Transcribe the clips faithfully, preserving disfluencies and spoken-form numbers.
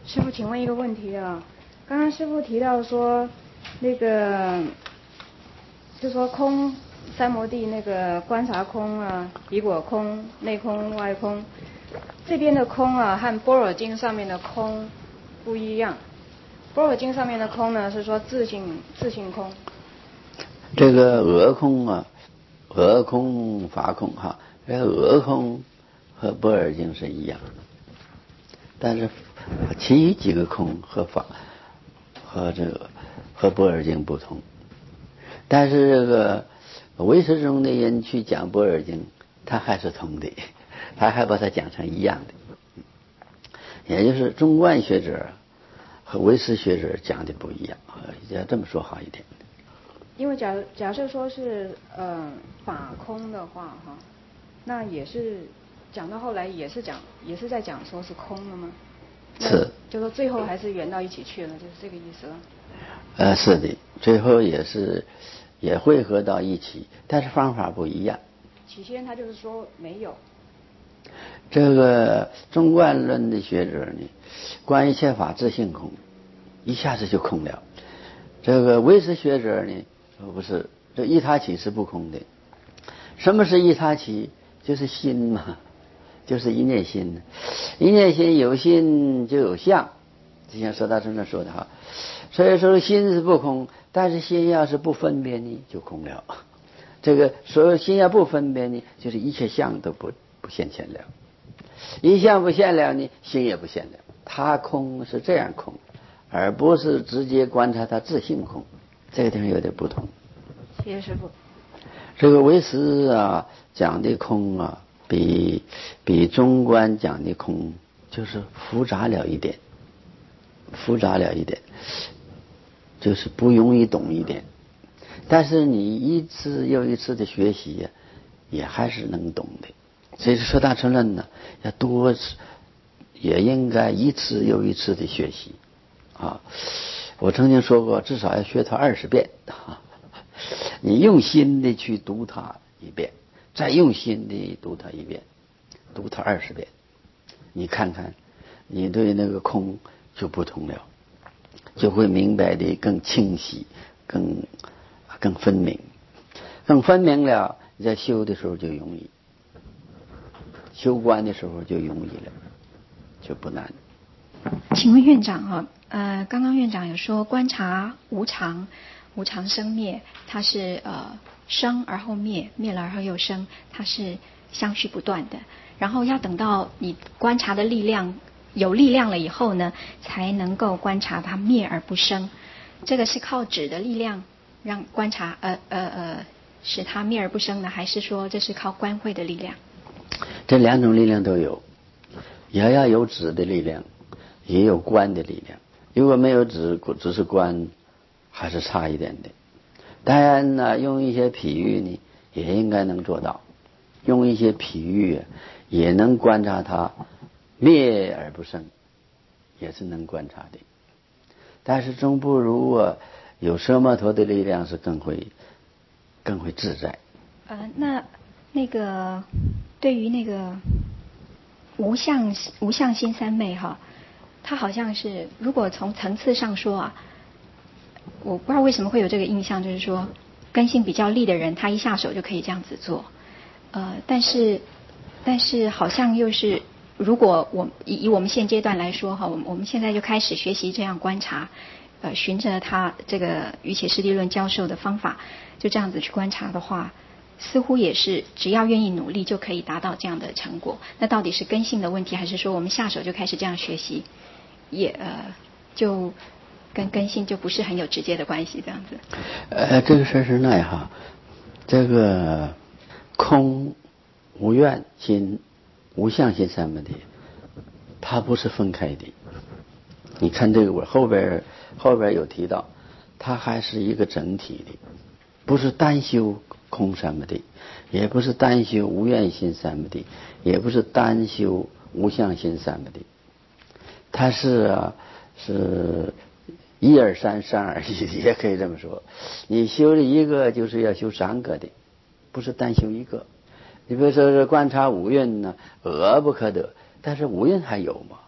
师父，请问一个问题啊，刚刚师父提到说，那个就说空三摩地那个观察空啊，彼果空、内空、外空，这边的空啊和般若经上面的空不一样。般若经上面的空呢是说自性自性空。 这个俄空啊，俄空法空哈，这个俄空和般若经是一样的，但是其余几个空和法和这个和般若经不同。但是这个唯识中的人去讲般若经，他还是通的，他还把它讲成一样的，也就是中观学者和唯识学者讲的不一样，要这么说好一点。 因为假假设说是呃法空的话哈，那也是讲到后来也是讲也是在讲说是空了吗？ 是， 就说最后还是圆到一起去了，就是这个意思了。 呃，是的，最后也是也汇合到一起，但是方法不一样。 起先他就是说没有。 这个中观论的学者呢，观一切法自性空，一下子就空了。这个唯识学者呢，不是，这一他起是不空的。什么是一他起？就是心嘛，就是一念心。一念心有心就有相，就像舍大乘那说的哈。所以说心是不空，但是心要是不分别呢，就空了。这个所有心要不分别呢，就是一切相都不不现前了。一相不现了呢，心也不现了。它空是这样空，而不是直接观察它自性空，这个地方有点不同。 谢谢师父。 这个唯识啊讲的空啊，比比中观讲的空就是复杂了一点，复杂了一点，就是不容易懂一点。但是你一次又一次的学习呀、啊，也还是能懂的。所以说舍大乘论呢，要多次，也应该一次又一次的学习啊。我曾经说过，至少要学它二十遍。啊你用心的去读它一遍，再用心的读它一遍，读它二十遍，你看看，你对那个空就不同了，就会明白的更清晰，更更分明，更分明了，你在修的时候就容易，修观的时候就容易了，就不难。 请问院长哈，呃，刚刚院长有说观察无常。无常生灭，它是呃生而后灭，灭了而后又生，它是相续不断的。然后要等到你观察的力量有力量了以后呢，才能够观察它灭而不生。这个是靠指的力量让观察呃呃呃使它灭而不生呢，还是说这是靠观慧的力量？ 这两种力量都有，也要有指的力量，也有观的力量。如果没有指，只是观，还是差一点的。当然呢，用一些譬喻呢，也应该能做到。用一些譬喻也能观察它灭而不生，也是能观察的。但是终不如啊，有奢摩陀的力量是更会更会自在。 呃，那那个对于那个无相无相心三昧哈，它好像是如果从层次上说啊。我不知道为什么会有这个印象，就是说根性比较利的人，他一下手就可以这样子做。呃，但是但是好像又是，如果我以以我们现阶段来说哈，我们我们现在就开始学习这样观察，呃，循着他这个瑜伽师地论教授的方法，就这样子去观察的话，似乎也是只要愿意努力就可以达到这样的成果。那到底是根性的问题，还是说我们下手就开始这样学习，也呃就。跟根性就不是很有直接的关系，这样子。 呃，这个事是那样哈，这个空、无愿心、无相心三摩地，它不是分开的。你看这个我后边后边有提到，它还是一个整体的，不是单修空三摩地，也不是单修无愿心三摩地，也不是单修无相心三摩地，它是啊是。一二三，三二一，也可以这么说。你修了一个，就是要修三个的，不是单修一个。你比如说是观察五蕴呢，恶不可得，但是五蕴还有吗？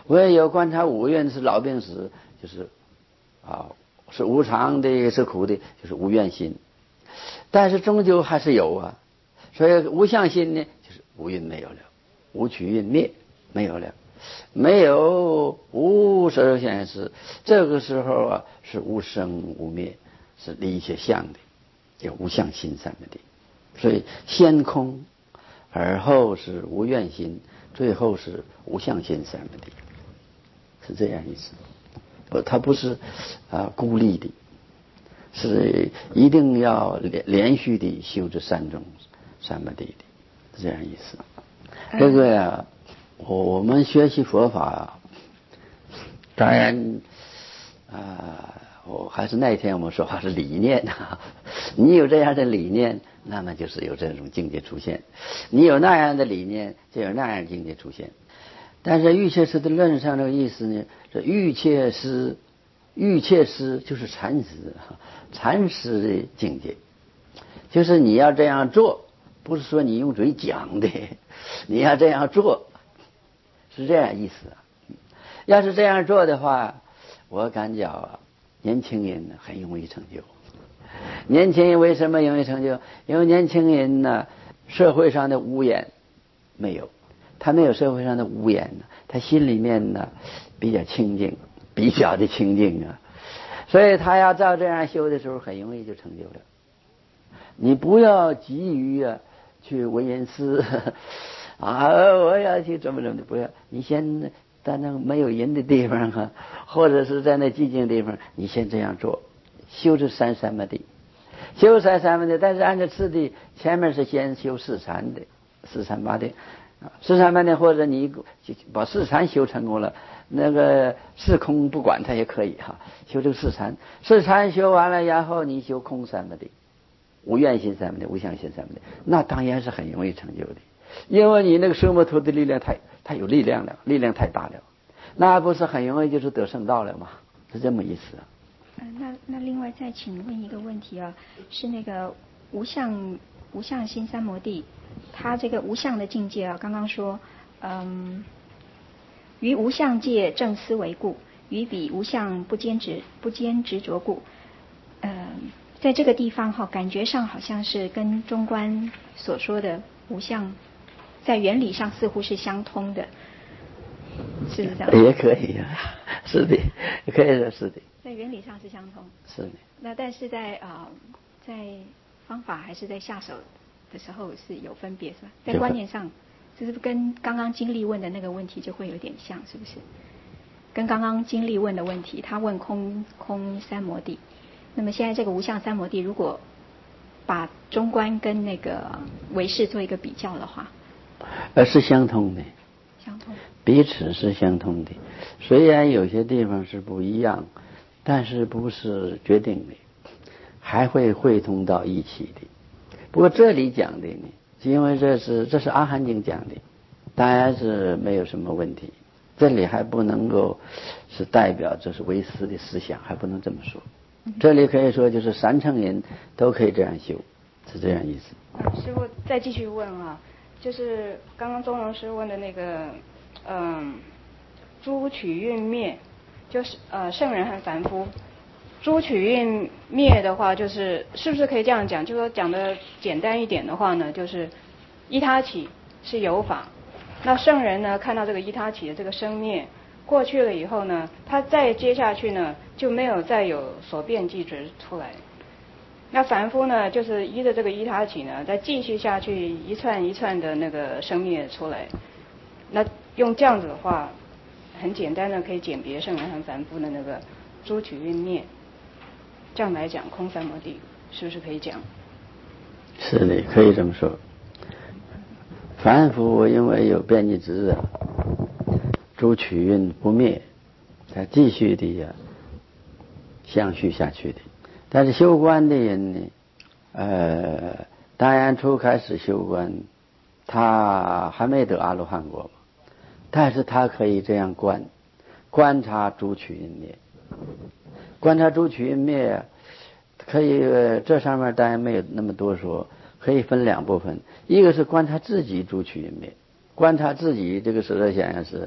唯有观察五蕴是老病死，就是啊是无常的，是苦的，就是无愿心。但是终究还是有啊，所以无相心呢，就是无蕴没有了，无取蕴灭没有了，没有无色现实，这个时候啊是无生无灭，是离一切相的，叫无相心三昧地。所以先空，而后是无愿心，最后是无相心三昧地，是这样意思。不，它不是啊孤立的，是一定要连连续的修这三种三昧地的，是这样意思。这个呀，我我们学习佛法啊，当然啊，我还是那一天我们说话是理念啊，你有这样的理念，那么就是有这种境界出现；你有那样的理念，就有那样的境界出现。但是欲切师的论上这个意思呢，这欲切师，欲切师就是禅师，禅师的境界，就是你要这样做，不是说你用嘴讲的，你要这样做，是这样意思。要是这样做的话，我感觉啊，年轻人呢很容易成就。年轻人为什么容易成就？因为年轻人呢，社会上的污染没有。他没有社会上的污染呢，他心里面呢比较清净，比较的清净啊，所以他要照这样修的时候，很容易就成就了。你不要急于啊去为人师啊，我要去怎么怎么的，不要，你先在那个没有人的地方啊，或者是在那寂静的地方，你先这样做，修这三三昧地，修三三昧地，但是按照次第，前面是先修四禅的，四禅八定。四禅八定，或者你把四禅修成功了，那个四空不管它也可以哈，修这个四禅，四禅修完了，然后你修空三昧地，无愿心三昧地，无相心三昧地，那当然是很容易成就的，因为你那个奢摩陀的力量太太有力量了，力量太大了，那不是很容易就是得圣道了吗？是这么意思啊。 呃、那那另外再请问一个问题啊，是那个无相无相心三摩地。他这个无相的境界啊，刚刚说，嗯，于无相界正思维故，于彼无相不坚执不坚执着故，嗯、呃，在这个地方哈、啊，感觉上好像是跟中观所说的无相，在原理上似乎是相通的，是不是这样？ 也可以啊，是的，可以的，是的。 在原理上是相通， 是的。 那但是在啊、呃，在方法还是在下手的时候是有分别，是吧？在观念上，这是不是跟刚刚经历问的那个问题就会有点像，是不是？跟刚刚经历问的问题，他问空空三摩地，那么现在这个无相三摩地，如果把中观跟那个唯识做一个比较的话， 呃，是相通的， 相通， 彼此是相通的。虽然有些地方是不一样，但是不是决定的，还会汇通到一起的。不过这里讲的呢，因为这是这是阿含经讲的，当然是没有什么问题。这里还不能够是代表这是唯识的思想，还不能这么说。这里可以说就是三乘人都可以这样修，是这样意思。 师父再继续问啊，就是刚刚宗龙师问的那个，嗯，诸取蕴灭，就是呃圣人和凡夫。诸取蕴灭的话，就是是不是可以这样讲？就是说讲的简单一点的话呢，就是依他起是有法，那圣人呢看到这个依他起的这个生灭过去了以后呢，他再接下去呢就没有再有所变即执出来。那凡夫呢，就是依着这个依他起呢，再继续下去一串一串的那个生灭出来。那用这样子的话，很简单的可以鉴别圣人和凡夫的那个诸取蕴灭。这样来讲，空三摩地是不是可以讲？ 是的，可以这么说。凡夫因为有变即执啊，诸取蕴不灭，他继续的呀相续下去的。但是修观的人呢，呃，当然初开始修观，他还没得阿罗汉果，但是他可以这样观，观察诸取蕴灭。观察诸取蕴灭，可以这上面当然没有那么多说，可以分两部分，一个是观察自己诸取蕴灭，观察自己这个实在想想是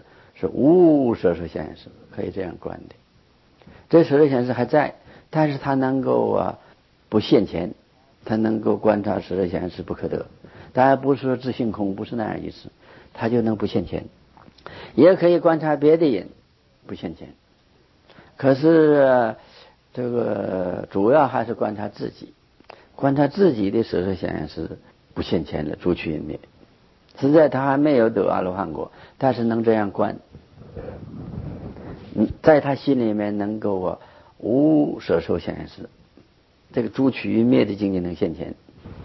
是无色受想行识，可以这样观的。这色受想行识还在，但是它能够啊不现前，它能够观察色受想行识不可得。当然不是说自性空，不是那样意思，它就能不现前。也可以观察别的人不现前，可是、啊、这个主要还是观察自己，观察自己的色受想行识不现前了，诸趣因灭。实在他还没有得阿罗汉果，但是能这样观，在他心里面能够啊无色受想行识，这个诸趣因灭的境界能现前。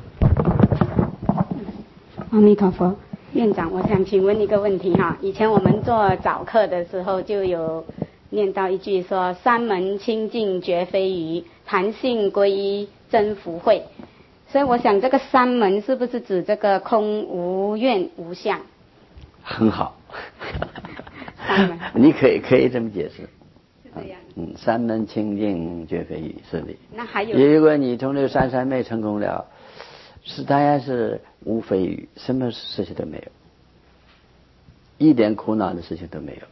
阿弥陀佛。院长，我想请问一个问题哈，以前我们做早课的时候就有念到一句说三门清净绝非余，谈性归一真福慧，所以我想这个三门是不是指这个空无愿无相？ 很好。 三门你可以可以这么解释， 是这样。 嗯，三门清净绝非余，是的。 那还有如果你从这个三三昧成功了，是当然是无非余，什么事情都没有，一点苦恼的事情都没有。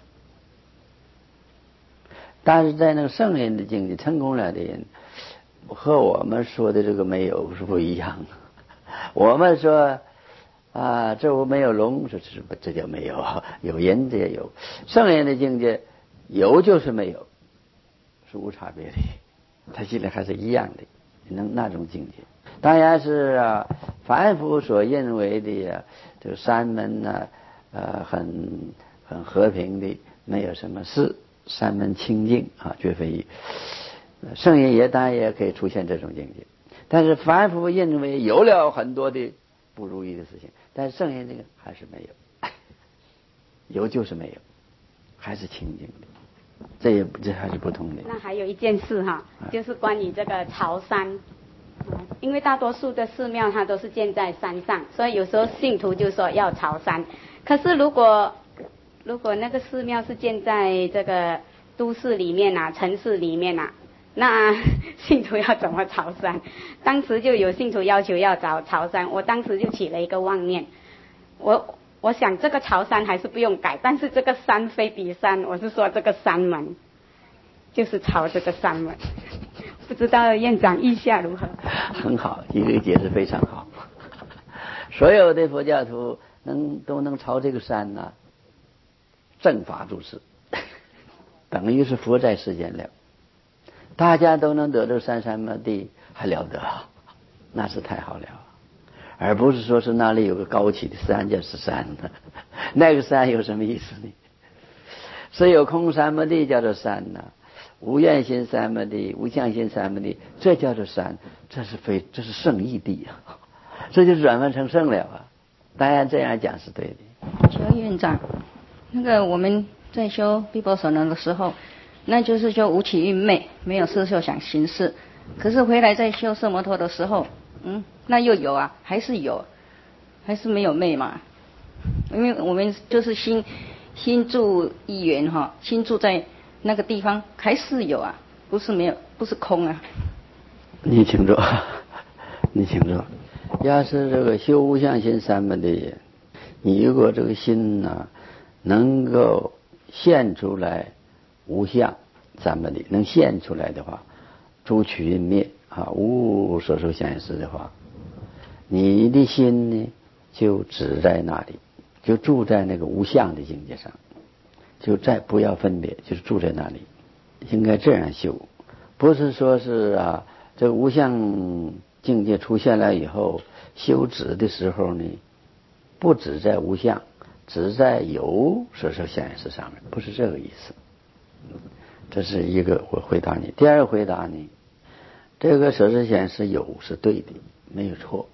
但是在那个圣人的境界成功了的人，和我们说的这个没有是不一样的。我们说啊，这我没有龙，说这这叫没有，有人这也有。圣人的境界有就是没有，是无差别的，他心里还是一样的，能那种境界。当然是啊，凡夫所认为的啊，这个三门呢、啊，呃，很很和平的，没有什么事，三门清净啊，绝非余。圣人也当然也可以出现这种境界，但是凡夫认为有了很多的不如意的事情，但是圣人这个还是没有，有就是没有，还是清净的，这也这还是不同的。 那还有一件事哈，就是关于这个朝山。因为大多数的寺庙它都是建在山上，所以有时候信徒就说要朝山。可是如果如果那个寺庙是建在这个都市里面啊、城市里面啊，那信徒要怎么朝山？当时就有信徒要求要朝朝山，我当时就起了一个妄念，我我想这个朝山还是不用改，但是这个山非彼山，我是说这个山门就是朝这个山门。不知道院长意下如何？ 很好，你这个解释非常好。所有的佛教徒能都能朝这个山呢、啊，正法住世，等于是佛在世间了。大家都能得到山山么地，还了得，那是太好了。而不是说是那里有个高起的山就是山的，那个山有什么意思呢？是有空山么地叫做山呢、啊？无愿心三摩地，无相心三摩地，这叫做山，这是非这是圣义地啊，这就是转换成圣了啊。当然这样讲是对的。 邱院长，那个我们在修毗婆舍那的时候，那就是修无起运昧，没有色受想行识。可是回来在修色摩托的时候，嗯，那又有啊，还是有，还是没有昧嘛。因为我们就是心心住一缘哈，心住在那个地方还是有啊，不是没有，不是空啊。 你请坐，你请坐。要是这个修无相心三摩地，你如果这个心呢、啊、能够现出来无相三摩地，能现出来的话，诸趣因灭啊，无所受想行识的话，你的心呢就只在那里，就住在那个无相的境界上。就再不要分别，就是住在那里，应该这样修，不是说是啊，这个无相境界出现了以后，修止的时候呢，不止在无相，只在有所受想行识上面，不是这个意思。这是一个我回答你。第二个回答你，这个所受想行识有是对的，没有错，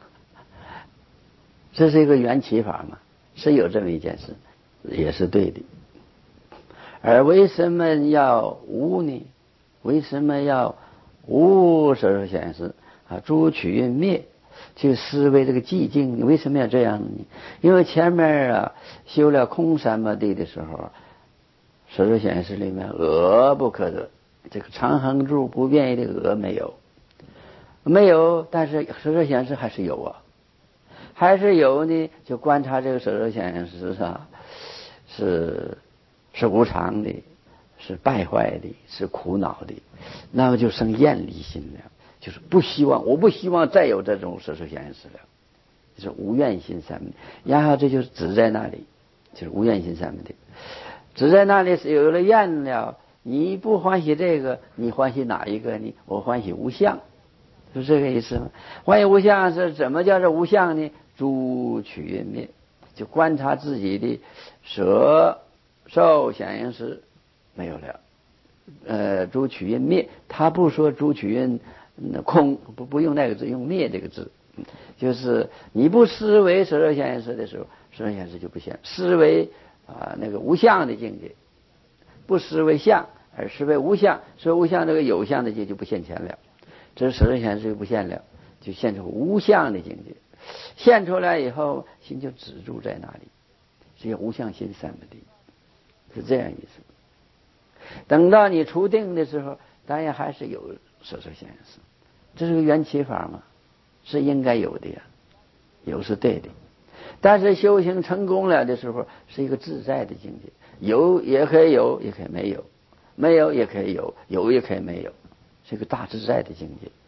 这是一个缘起法嘛，是有这么一件事，也是对的。而为什么要无呢？为什么要无所受想行识啊？诸趣因灭，去思维这个寂静，你为什么要这样呢？因为前面啊修了空三摩地的时候，所受想行识里面我不可得，这个常恒住不变异的我没有，没有，但是所受想行识还是有啊，还是有呢。就观察这个所受想行识啊，是是无常的，是败坏的，是苦恼的，那么就生厌离心了，就是不希望，我不希望再有这种色受想行识了，就是无愿心三昧。然后这就是止在那里，就是无愿心三昧的，止在那里是有了厌了。你不欢喜这个，你欢喜哪一个呢？我欢喜无相，是这个意思吗？欢喜无相是怎么叫做无相呢？诸取蕴灭，就观察自己的舍受想行识没有了，呃，诸取蕴灭，他不说诸取蕴空，不不用那个字，用灭这个字，就是你不思维舍受想行识的时候，舍受想行识就不现，思维啊那个无相的境界。不思为相，而思为无相，所以无相这个有相的境界就不现前了，这是舍受想行识就不现了，就现出无相的境界。现出来以后，心就止住在那里，是叫无相心三昧地，是这样意思。等到你出定的时候，当然还是有舍受想行识，这是个缘起法嘛，是应该有的呀，有是对的。但是修行成功了的时候，是一个自在的境界。有也可以有，也可以没有；没有也可以有，有也可以没有，是一个大自在的境界。